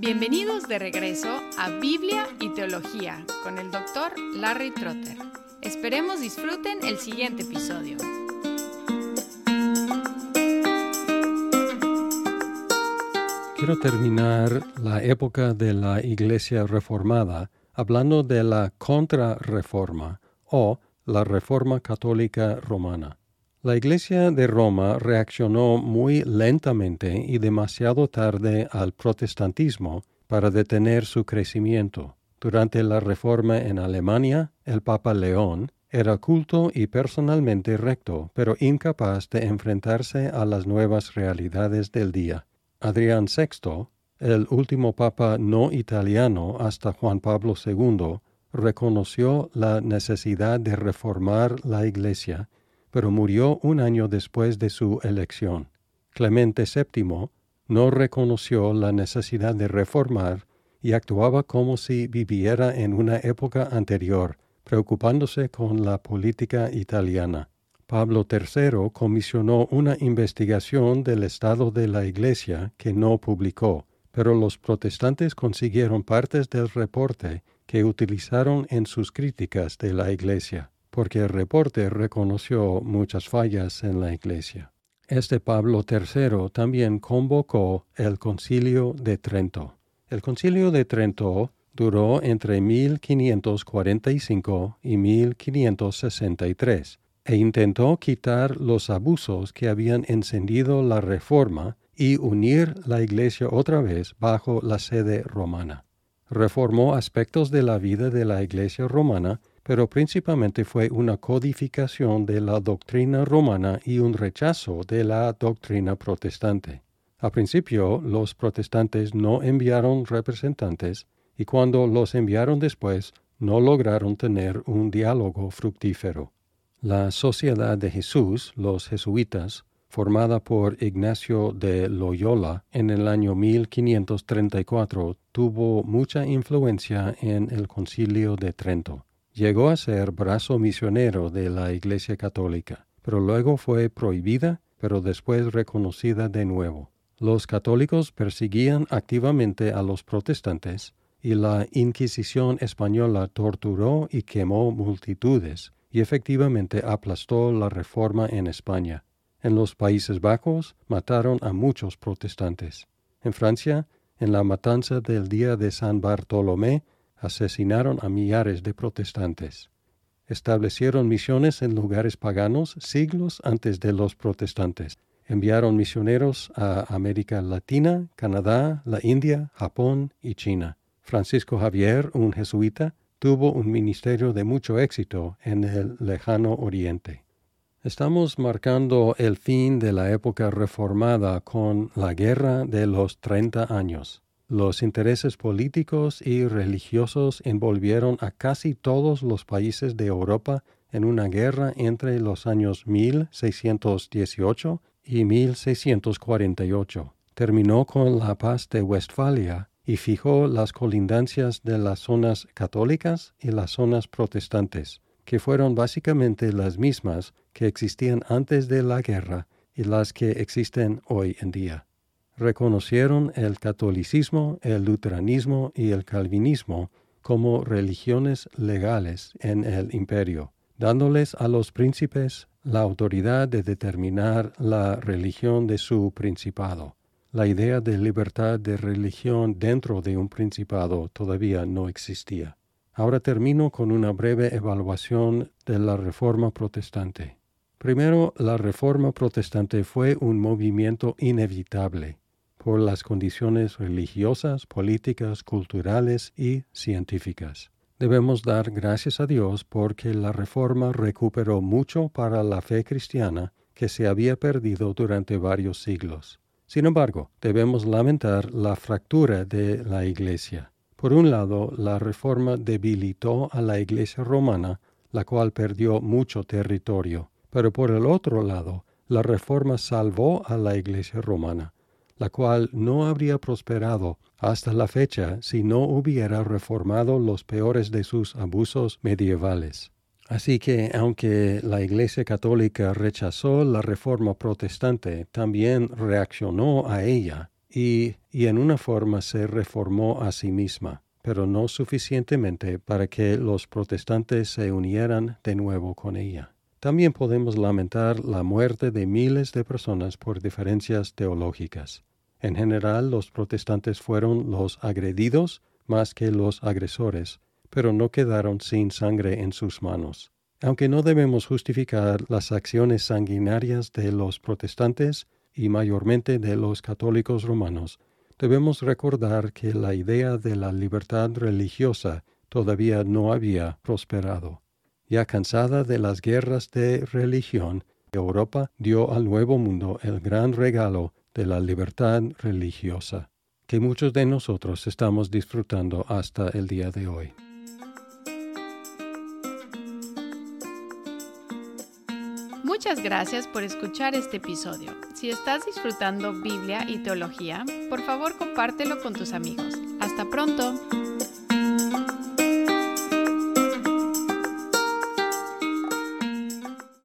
Bienvenidos de regreso a Biblia y Teología con el Dr. Larry Trotter. Esperemos disfruten el siguiente episodio. Quiero terminar la época de la Iglesia Reformada hablando de la Contrarreforma o la Reforma Católica Romana. La Iglesia de Roma reaccionó muy lentamente y demasiado tarde al protestantismo para detener su crecimiento. Durante la Reforma en Alemania, el Papa León era culto y personalmente recto, pero incapaz de enfrentarse a las nuevas realidades del día. Adrián VI, el último papa no italiano hasta Juan Pablo II, reconoció la necesidad de reformar la Iglesia, pero murió un año después de su elección. Clemente VII no reconoció la necesidad de reformar y actuaba como si viviera en una época anterior, preocupándose con la política italiana. Pablo III comisionó una investigación del estado de la Iglesia que no publicó, pero los protestantes consiguieron partes del reporte que utilizaron en sus críticas de la Iglesia, porque el reporte reconoció muchas fallas en la Iglesia. Pablo III también convocó el Concilio de Trento. El Concilio de Trento duró entre 1545 y 1563 e intentó quitar los abusos que habían encendido la Reforma y unir la Iglesia otra vez bajo la sede romana. Reformó aspectos de la vida de la Iglesia romana, pero principalmente fue una codificación de la doctrina romana y un rechazo de la doctrina protestante. Al principio, los protestantes no enviaron representantes y cuando los enviaron después, no lograron tener un diálogo fructífero. La Sociedad de Jesús, los jesuitas, formada por Ignacio de Loyola en el año 1534, tuvo mucha influencia en el Concilio de Trento. Llegó a ser brazo misionero de la Iglesia Católica, pero luego fue prohibida, pero después reconocida de nuevo. Los católicos perseguían activamente a los protestantes y la Inquisición española torturó y quemó multitudes y efectivamente aplastó la Reforma en España. En los Países Bajos mataron a muchos protestantes. En Francia, en la matanza del día de San Bartolomé, asesinaron a millares de protestantes. Establecieron misiones en lugares paganos siglos antes de los protestantes. Enviaron misioneros a América Latina, Canadá, la India, Japón y China. Francisco Javier, un jesuita, tuvo un ministerio de mucho éxito en el lejano Oriente. Estamos marcando el fin de la época reformada con la Guerra de los 30 años. Los intereses políticos y religiosos envolvieron a casi todos los países de Europa en una guerra entre los años 1618 y 1648. Terminó con la Paz de Westfalia y fijó las colindancias de las zonas católicas y las zonas protestantes, que fueron básicamente las mismas que existían antes de la guerra y las que existen hoy en día. Reconocieron el catolicismo, el luteranismo y el calvinismo como religiones legales en el imperio, dándoles a los príncipes la autoridad de determinar la religión de su principado. La idea de libertad de religión dentro de un principado todavía no existía. Ahora termino con una breve evaluación de la Reforma Protestante. Primero, la Reforma Protestante fue un movimiento inevitable por las condiciones religiosas, políticas, culturales y científicas. Debemos dar gracias a Dios porque la Reforma recuperó mucho para la fe cristiana que se había perdido durante varios siglos. Sin embargo, debemos lamentar la fractura de la Iglesia. Por un lado, la Reforma debilitó a la Iglesia romana, la cual perdió mucho territorio. Pero por el otro lado, la Reforma salvó a la Iglesia romana, la cual no habría prosperado hasta la fecha si no hubiera reformado los peores de sus abusos medievales. Así que, aunque la Iglesia Católica rechazó la Reforma Protestante, también reaccionó a ella y en una forma se reformó a sí misma, pero no suficientemente para que los protestantes se unieran de nuevo con ella. También podemos lamentar la muerte de miles de personas por diferencias teológicas. En general, los protestantes fueron los agredidos más que los agresores, pero no quedaron sin sangre en sus manos. Aunque no debemos justificar las acciones sanguinarias de los protestantes y mayormente de los católicos romanos, debemos recordar que la idea de la libertad religiosa todavía no había prosperado. Ya cansada de las guerras de religión, Europa dio al Nuevo Mundo el gran regalo de la libertad religiosa, que muchos de nosotros estamos disfrutando hasta el día de hoy. Muchas gracias por escuchar este episodio. Si estás disfrutando Biblia y teología, por favor compártelo con tus amigos. ¡Hasta pronto!